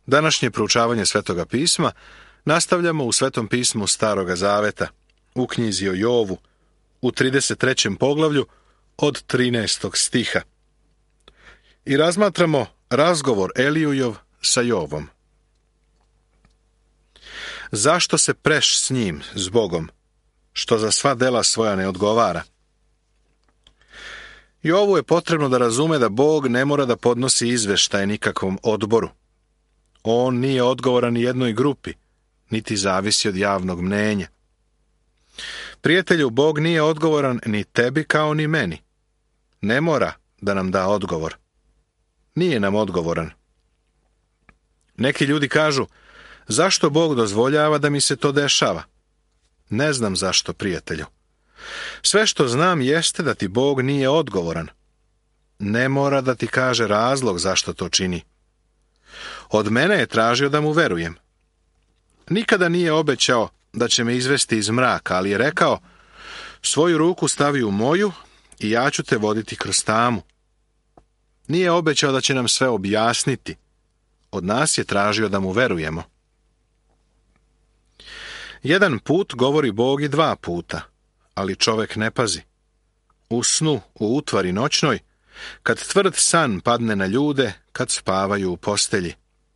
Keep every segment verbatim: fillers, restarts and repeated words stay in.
Današnje proučavanje Svetoga pisma nastavljamo u Svetom pismu Staroga zaveta, u knjizi o Jovu, u trideset trećem poglavlju od trinaestog stiha. I razmatramo razgovor Elijujov sa Jovom. Zašto se preš s njim, s Bogom, što za sva dela svoja ne odgovara? Jovu je potrebno da razume da Bog ne mora da podnosi izveštaje nikakvom odboru. On nije odgovoran ni jednoj grupi, niti zavisi od javnog mnenja. Prijatelju, Bog nije odgovoran ni tebi kao ni meni. Ne mora da nam da odgovor. Nije nam odgovoran. Neki ljudi kažu, zašto Bog dozvoljava da mi se to dešava? Ne znam zašto, prijatelju. Sve što znam jeste da ti Bog nije odgovoran. Ne mora da ti kaže razlog zašto to čini. Od mene je tražio da mu verujem. Nikada nije obećao da će me izvesti iz mraka, ali je rekao, svoju ruku stavi u moju i ja ću te voditi kroz tamu. Nije obećao da će nam sve objasniti. Od nas je tražio da mu verujemo. Jedan put govori Bog i dva puta, ali čovek ne pazi. U snu, u utvari noćnoj, kad tvrd san padne na ljude, kad spavaju u postelji.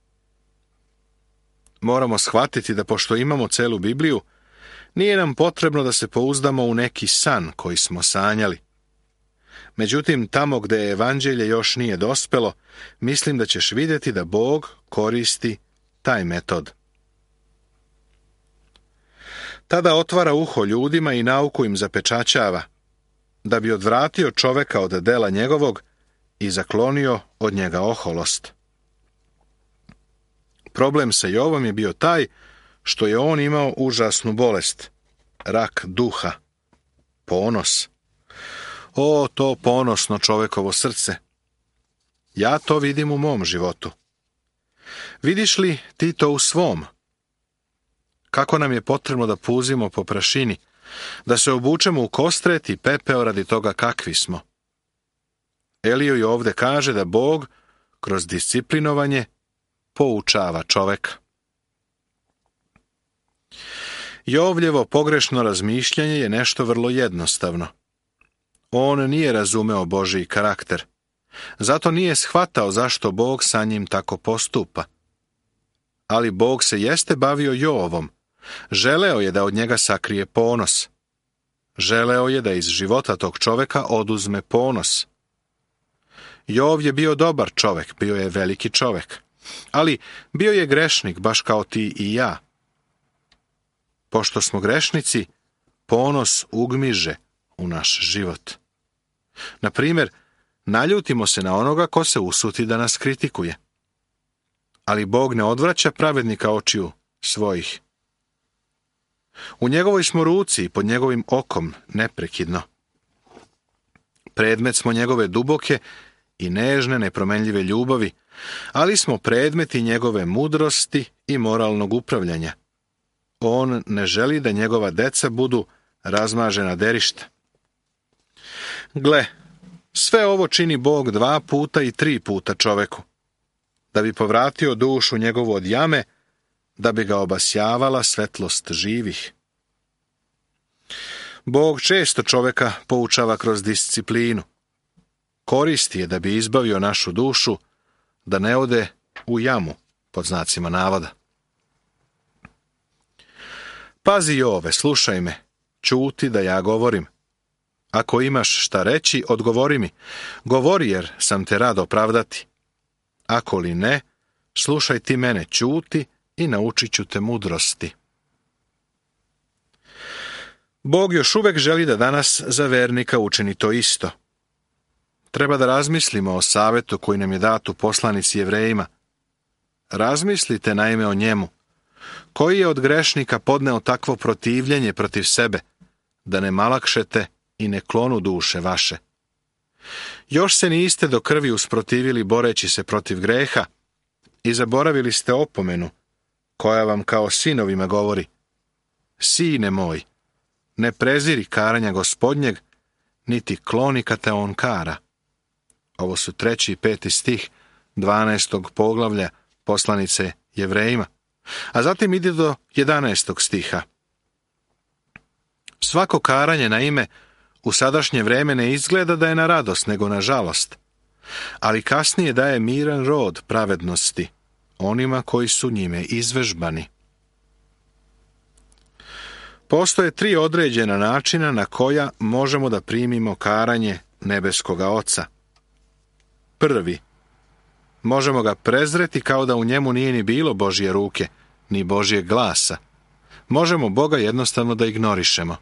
Moramo shvatiti da pošto imamo celu Bibliju, nije nam potrebno da se pouzdamo u neki san koji smo sanjali. Međutim, tamo gde evanđelje još nije dospelo, mislim da ćeš vidjeti da Bog koristi taj metod. Tada otvara uho ljudima i nauku im zapečaćava, da bi odvratio čoveka od dela njegovog i zaklonio od njega oholost. Problem sa Jovom je bio taj što je on imao užasnu bolest, rak duha, ponos. O, to ponosno čovekovo srce! Ja to vidim u mom životu. Vidiš li ti to u svom? Kako nam je potrebno da puzimo po prašini, da se obučemo u kostret i pepeo radi toga kakvi smo. Elijuj ovde kaže da Bog kroz disciplinovanje poučava čoveka. Jovljevo pogrešno razmišljanje je nešto vrlo jednostavno. On nije razumeo Božji karakter. Zato nije shvatao zašto Bog sa njim tako postupa. Ali Bog se jeste bavio Jovom. Želeo je da od njega sakrije ponos. Želeo je da iz života tog čoveka oduzme ponos. Jov je bio dobar čovek, bio je veliki čovek. Ali bio je grešnik, baš kao ti i ja. Pošto smo grešnici, ponos ugmiže u naš život. Na primjer, naljutimo se na onoga ko se usuti da nas kritikuje. Ali Bog ne odvraća pravednika očiju svojih. U njegovoj smo ruci i pod njegovim okom neprekidno. Predmet smo njegove duboke i nežne nepromenljive ljubavi, ali smo predmeti njegove mudrosti i moralnog upravljanja. On ne želi da njegova deca budu razmažena derišta. Gle, sve ovo čini Bog dva puta i tri puta čoveku, da bi povratio dušu njegovu od jame, da bi ga obasjavala svetlost živih. Bog često čoveka poučava kroz disciplinu. Koristi je da bi izbavio našu dušu, da ne ode u jamu, pod znacima navoda. Pazi Jove, slušaj me, ćuti da ja govorim. Ako imaš šta reći, odgovori mi. Govori jer sam te rad opravdati. Ako li ne, slušaj ti mene, ćuti i naučit ću te mudrosti. Bog još uvek želi da danas za vernika učini to isto. Treba da razmislimo o savetu koji nam je dat u poslanici Jevrejima. Razmislite naime o njemu. Koji je od grešnika podneo takvo protivljenje protiv sebe, da ne malakšete i ne klonu duše vaše? Još se niste do krvi usprotivili boreći se protiv greha i zaboravili ste opomenu, koja vam kao sinovima govori: Sine moj, ne preziri karanja Gospodnjeg, niti kloni kad te on kara. Ovo su treći i peti stih dvanaestog poglavlja poslanice Jevrejima. A zatim ide do jedanaestog stiha. Svako karanje na ime u sadašnje vreme ne izgleda da je na radost, nego na žalost, ali kasnije daje miran rod pravednosti onima koji su njime izvežbani. Postoje tri određena načina na koja možemo da primimo karanje nebeskoga Oca. Prvi, možemo ga prezreti kao da u njemu nije ni bilo Božje ruke, ni Božjeg glasa. Možemo Boga jednostavno da ignorišemo.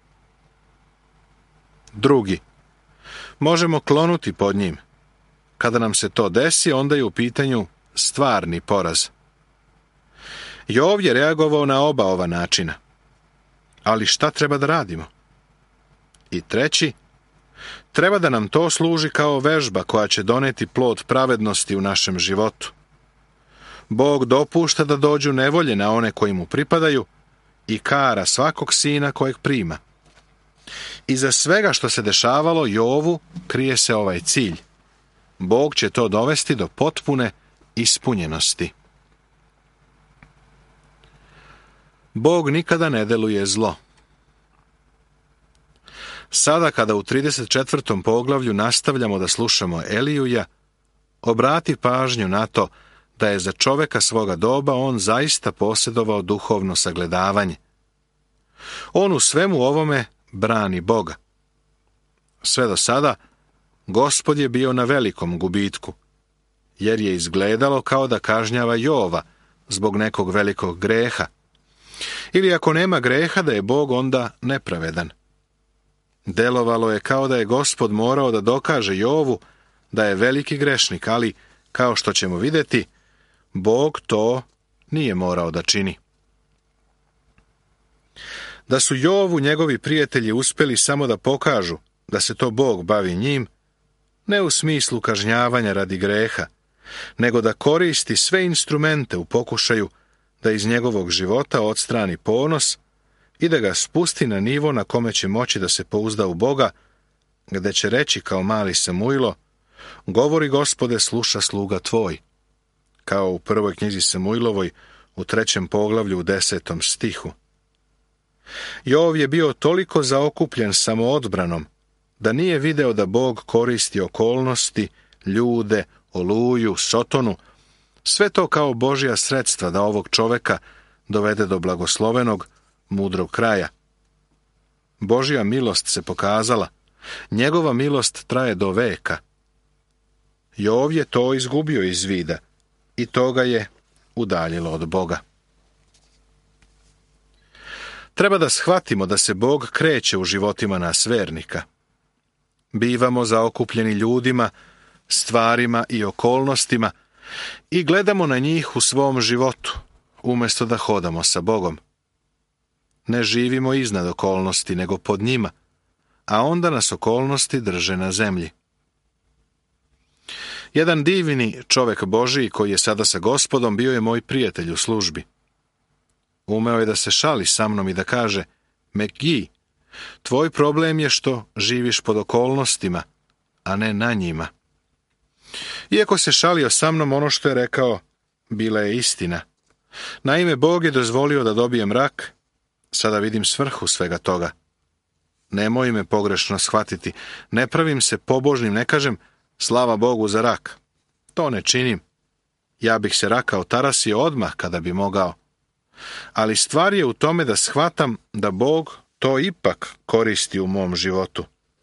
Drugi, možemo klonuti pod njim. Kada nam se to desi, onda je u pitanju stvarni poraz. Jov je reagovao na oba ova načina. Ali šta treba da radimo? I treći, treba da nam to služi kao vežba koja će doneti plod pravednosti u našem životu. Bog dopušta da dođu nevolje na one koji mu pripadaju i kara svakog sina kojeg prima. Iza svega što se dešavalo Jovu krije se ovaj cilj. Bog će to dovesti do potpune ispunjenosti. Bog nikada ne deluje zlo. Sada kada u trideset četvrtom poglavlju nastavljamo da slušamo Elijuja, obrati pažnju na to da je za čoveka svoga doba on zaista posjedovao duhovno sagledavanje. On u svemu ovome brani Boga. Sve do sada, Gospod je bio na velikom gubitku, jer je izgledalo kao da kažnjava Jova zbog nekog velikog greha. Ili ako nema greha, da je Bog onda nepravedan. Delovalo je kao da je Gospod morao da dokaže Jovu da je veliki grešnik, ali, kao što ćemo vidjeti, Bog to nije morao da čini. Da su Jovu njegovi prijatelji uspjeli samo da pokažu da se to Bog bavi njim, ne u smislu kažnjavanja radi greha, nego da koristi sve instrumente u pokušaju da iz njegovog života odstrani ponos i da ga spusti na nivo na kome će moći da se pouzda u Boga, gde će reći kao mali Samuilo, govori Gospode, sluša sluga tvoj, kao u prvoj knjizi Samuilovoj u trećem poglavlju u desetom stihu. Jov je bio toliko zaokupljen samoodbranom da nije video da Bog koristi okolnosti, ljude, oluju, sotonu, sve to kao Božja sredstva da ovog čoveka dovede do blagoslovenog, mudrog kraja. Božja milost se pokazala, njegova milost traje do veka. Jov je to izgubio iz vida i to ga je udaljilo od Boga. Treba da shvatimo da se Bog kreće u životima nas vernika. Bivamo zaokupljeni ljudima, stvarima i okolnostima i gledamo na njih u svom životu, umjesto da hodamo sa Bogom. Ne živimo iznad okolnosti, nego pod njima, a onda nas okolnosti drže na zemlji. Jedan divni čovek Božiji koji je sada sa Gospodom bio je moj prijatelj u službi. Umeo je da se šali sa mnom i da kaže, Megi, tvoj problem je što živiš pod okolnostima, a ne na njima. Iako se šalio sa mnom, ono što je rekao, bila je istina. Naime, Bog je dozvolio da dobijem rak, sada vidim svrhu svega toga. Nemoj me pogrešno shvatiti, ne pravim se pobožnim, ne kažem, slava Bogu za rak. To ne činim. Ja bih se raka otarasio odmah kada bi mogao. Ali stvar je u tome da shvatam da Bog to ipak koristi u mom životu.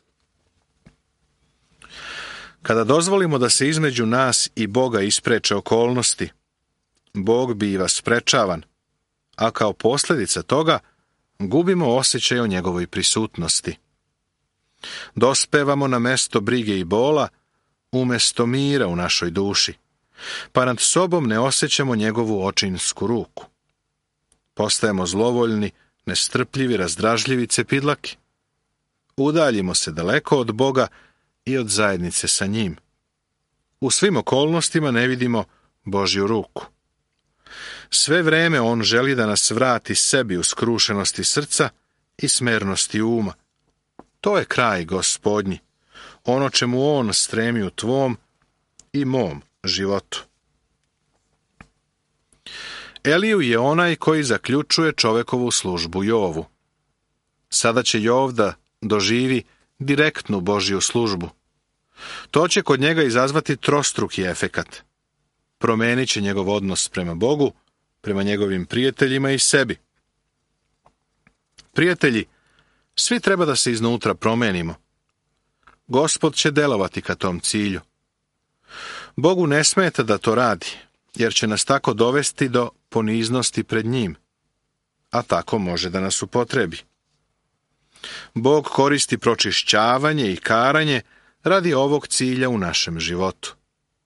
Kada dozvolimo da se između nas i Boga ispreče okolnosti, Bog biva sprečavan, a kao posljedica toga gubimo osjećaj o njegovoj prisutnosti. Dospevamo na mesto brige i bola, umjesto mira u našoj duši, pa nad sobom ne osjećamo njegovu očinsku ruku. Postajemo zlovoljni, nestrpljivi, razdražljivi cepidlaki. Udaljimo se daleko od Boga i od zajednice sa njim. U svim okolnostima ne vidimo Božju ruku. Sve vreme on želi da nas vrati sebi u skrušenosti srca i smernosti uma. To je kraj Gospodnji, ono čemu on stremi u tvom i mom životu. Eliju je onaj koji zaključuje čovekovu službu Jovu. Sada će Jov da doživi direktnu Božju službu. To će kod njega izazvati trostruki efekat. Promenit će njegov odnos prema Bogu, prema njegovim prijateljima i sebi. Prijatelji, svi treba da se iznutra promenimo. Gospod će delovati ka tom cilju. Bogu ne smeta da to radi, jer će nas tako dovesti do poniznosti pred njim, a tako može da nas upotrebi. Bog koristi pročišćavanje i karanje radi ovog cilja u našem životu.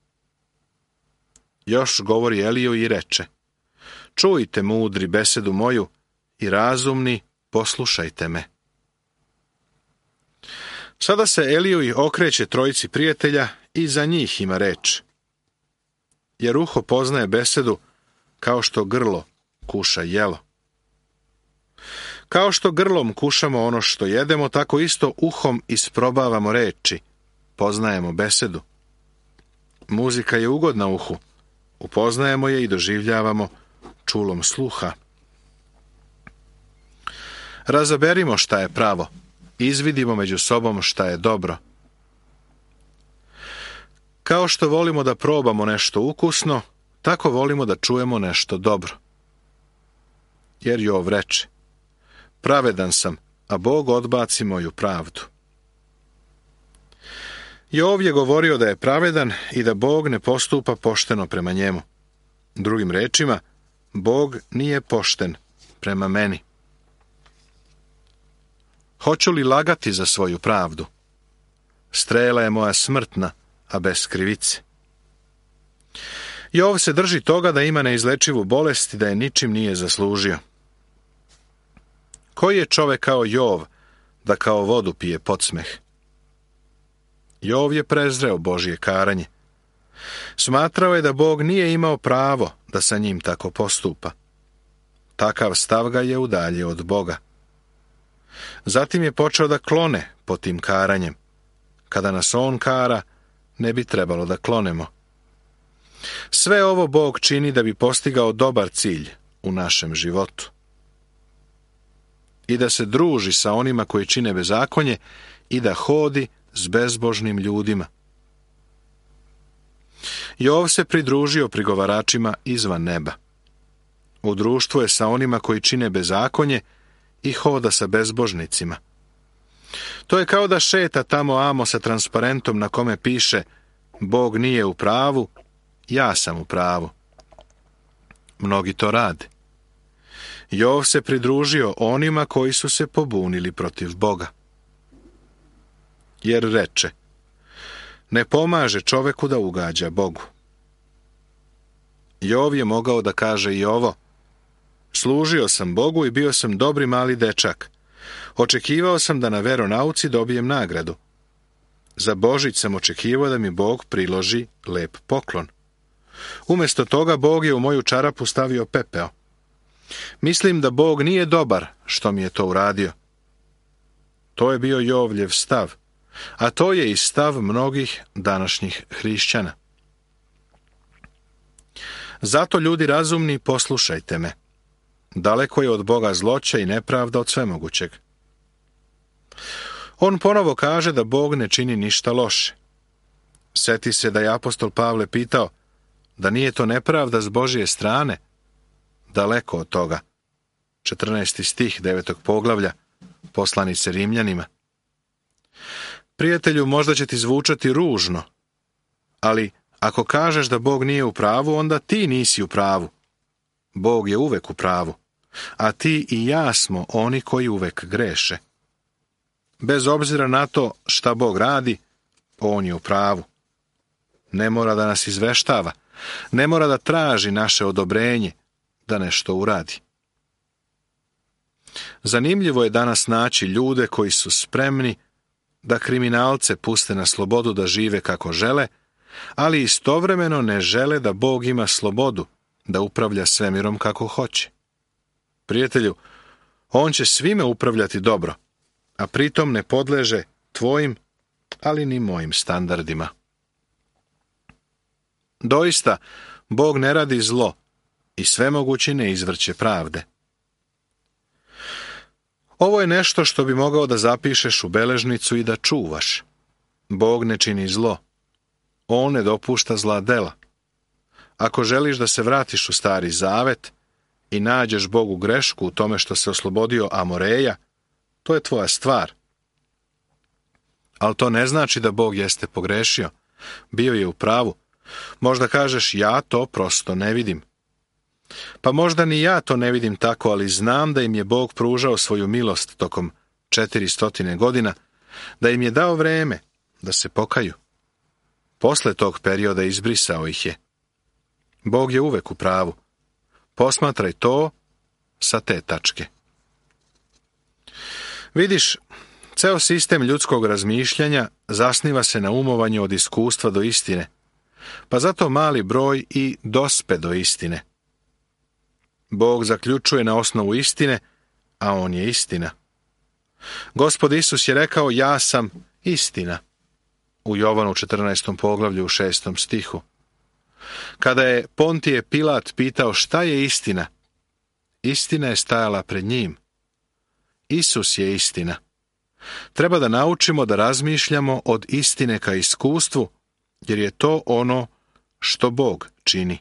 Još govori Eliju i reče: čujte, mudri, besedu moju i razumni, poslušajte me. Sada se Eliju okreće trojici prijatelja i za njih ima reč. Jer uho poznaje besedu kao što grlo kuša jelo. Kao što grlom kušamo ono što jedemo, tako isto uhom isprobavamo reči, poznajemo besedu. Muzika je ugodna uhu, upoznajemo je i doživljavamo čulom sluha. Razaberimo šta je pravo, izvidimo među sobom šta je dobro. Kao što volimo da probamo nešto ukusno, tako volimo da čujemo nešto dobro. Jer Jov reče: pravedan sam, a Bog odbaci moju pravdu. Jov je govorio da je pravedan i da Bog ne postupa pošteno prema njemu. Drugim rečima, Bog nije pošten prema meni. Hoću li lagati za svoju pravdu? Strela je moja smrtna, a bez krivice. Jov se drži toga da ima neizlečivu bolest i da je ničim nije zaslužio. Koji je čovek kao Jov, da kao vodu pije podsmeh? Jov je prezreo Božje karanje. Smatrao je da Bog nije imao pravo da sa njim tako postupa. Takav stav ga je udaljio od Boga. Zatim je počeo da klone pod tim karanjem. Kada nas on kara, ne bi trebalo da klonemo. Sve ovo Bog čini da bi postigao dobar cilj u našem životu. I da se druži sa onima koji čine bezakonje i da hodi s bezbožnim ljudima. Jov se pridružio prigovaračima izvan neba. U društvu je sa onima koji čine bezakonje i hoda sa bezbožnicima. To je kao da šeta tamo amo sa transparentom na kome piše: Bog nije u pravu, ja sam u pravu. Mnogi to rade. Jov se pridružio onima koji su se pobunili protiv Boga. Jer reče: ne pomaže čoveku da ugađa Bogu. Jov je mogao da kaže i ovo: služio sam Bogu i bio sam dobri mali dečak. Očekivao sam da na veronauci dobijem nagradu. Za Božić sam očekivao da mi Bog priloži lep poklon. Umjesto toga Bog je u moju čarapu stavio pepeo. Mislim da Bog nije dobar što mi je to uradio. To je bio Jovljev stav, a to je i stav mnogih današnjih hrišćana. Zato, ljudi razumni, poslušajte me. Daleko je od Boga zloća i nepravda od svemogućeg. On ponovo kaže da Bog ne čini ništa loše. Seti se da je apostol Pavle pitao da nije to nepravda s Božje strane. Daleko od toga. četrnaesti stih devetog poglavlja poslanice Rimljanima. Prijatelju, možda će ti zvučati ružno, ali ako kažeš da Bog nije u pravu, onda ti nisi u pravu. Bog je uvek u pravu, a ti i ja smo oni koji uvek greše. Bez obzira na to šta Bog radi, on je u pravu. Ne mora da nas izveštava, ne mora da traži naše odobrenje da nešto uradi. Zanimljivo je danas naći ljude koji su spremni da kriminalce puste na slobodu da žive kako žele, ali istovremeno ne žele da Bog ima slobodu da upravlja svemirom kako hoće. Prijatelju, on će svime upravljati dobro, a pritom ne podleže tvojim, ali ni mojim standardima. Doista, Bog ne radi zlo, i svemogući ne izvrće pravde. Ovo je nešto što bi mogao da zapišeš u beležnicu i da čuvaš. Bog ne čini zlo. On ne dopušta zla dela. Ako želiš da se vratiš u Stari Zavet i nađeš Bogu grešku u tome što se oslobodio Amoreja, to je tvoja stvar. Ali to ne znači da Bog jeste pogrešio. Bio je u pravu. Možda kažeš, ja to prosto ne vidim. Pa možda ni ja to ne vidim tako, ali znam da im je Bog pružao svoju milost tokom četiristotine godina, da im je dao vreme da se pokaju. Posle tog perioda izbrisao ih je. Bog je uvek u pravu. Posmatraj to sa te tačke. Vidiš, ceo sistem ljudskog razmišljanja zasniva se na umovanju od iskustva do istine, pa zato mali broj i dospe do istine. Bog zaključuje na osnovu istine, a on je istina. Gospod Isus je rekao, ja sam istina, u Jovanu četrnaestom poglavlju u šestom stihu. Kada je Pontije Pilat pitao šta je istina, istina je stajala pred njim. Isus je istina. Treba da naučimo da razmišljamo od istine ka iskustvu, jer je to ono što Bog čini.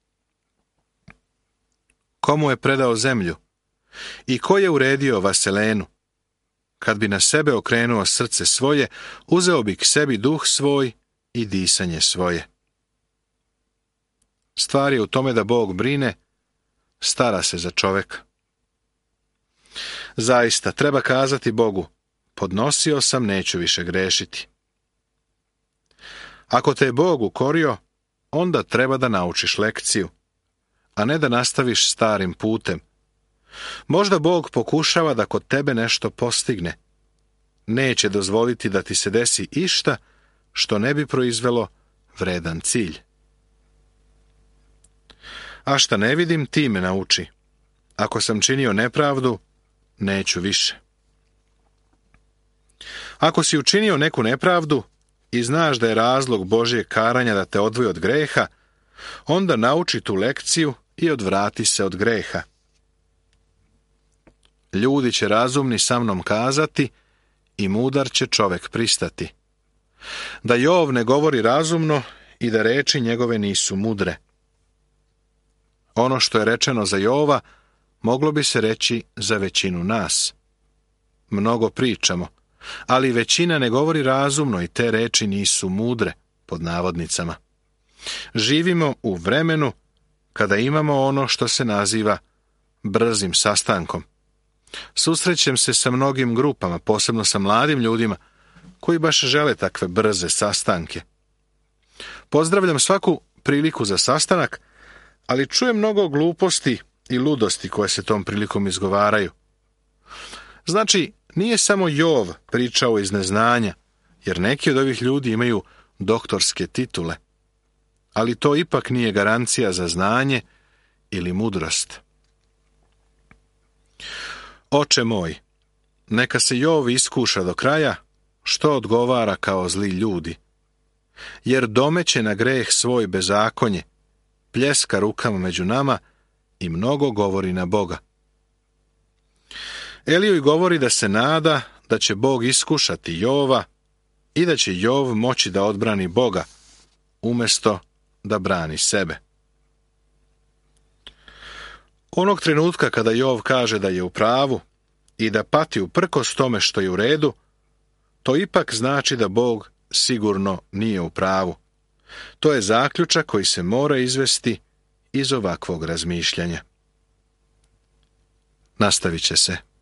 Komu je predao zemlju? I ko je uredio vaselenu? Kad bi na sebe okrenuo srce svoje, uzeo bi k sebi duh svoj i disanje svoje. Stvar je u tome da Bog brine, stara se za čoveka. Zaista, treba kazati Bogu, podnosio sam, neću više grešiti. Ako te je Bog ukorio, onda treba da naučiš lekciju, a ne da nastaviš starim putem. Možda Bog pokušava da kod tebe nešto postigne. Neće dozvoliti da ti se desi išta što ne bi proizvelo vredan cilj. A šta ne vidim, ti me nauči. Ako sam činio nepravdu, neću više. Ako si učinio neku nepravdu i znaš da je razlog Božjeg karanja da te odvoji od greha, onda nauči tu lekciju i odvrati se od greha. Ljudi će razumni sa mnom kazati i mudar će čovek pristati. Da Jov ne govori razumno i da reči njegove nisu mudre. Ono što je rečeno za Jova, moglo bi se reći za većinu nas. Mnogo pričamo, ali većina ne govori razumno i te reči nisu mudre, pod navodnicama. Živimo u vremenu kada imamo ono što se naziva brzim sastankom. Susrećem se sa mnogim grupama, posebno sa mladim ljudima, koji baš žele takve brze sastanke. Pozdravljam svaku priliku za sastanak, ali čujem mnogo gluposti i ludosti koje se tom prilikom izgovaraju. Znači, nije samo Jov pričao iz neznanja, jer neki od ovih ljudi imaju doktorske titule, ali to ipak nije garancija za znanje ili mudrost. Oče moj, neka se Jov iskuša do kraja, što odgovara kao zli ljudi, jer domeće na greh svoj bezakonje, pljeska rukama među nama i mnogo govori na Boga. Eliju govori da se nada da će Bog iskušati Jova i da će Jov moći da odbrani Boga, umjesto da brani sebe. Onog trenutka kada Jov kaže da je u pravu i da pati uprkos tome što je u redu, to ipak znači da Bog sigurno nije u pravu. To je zaključak koji se mora izvesti iz ovakvog razmišljanja. Nastavit će se.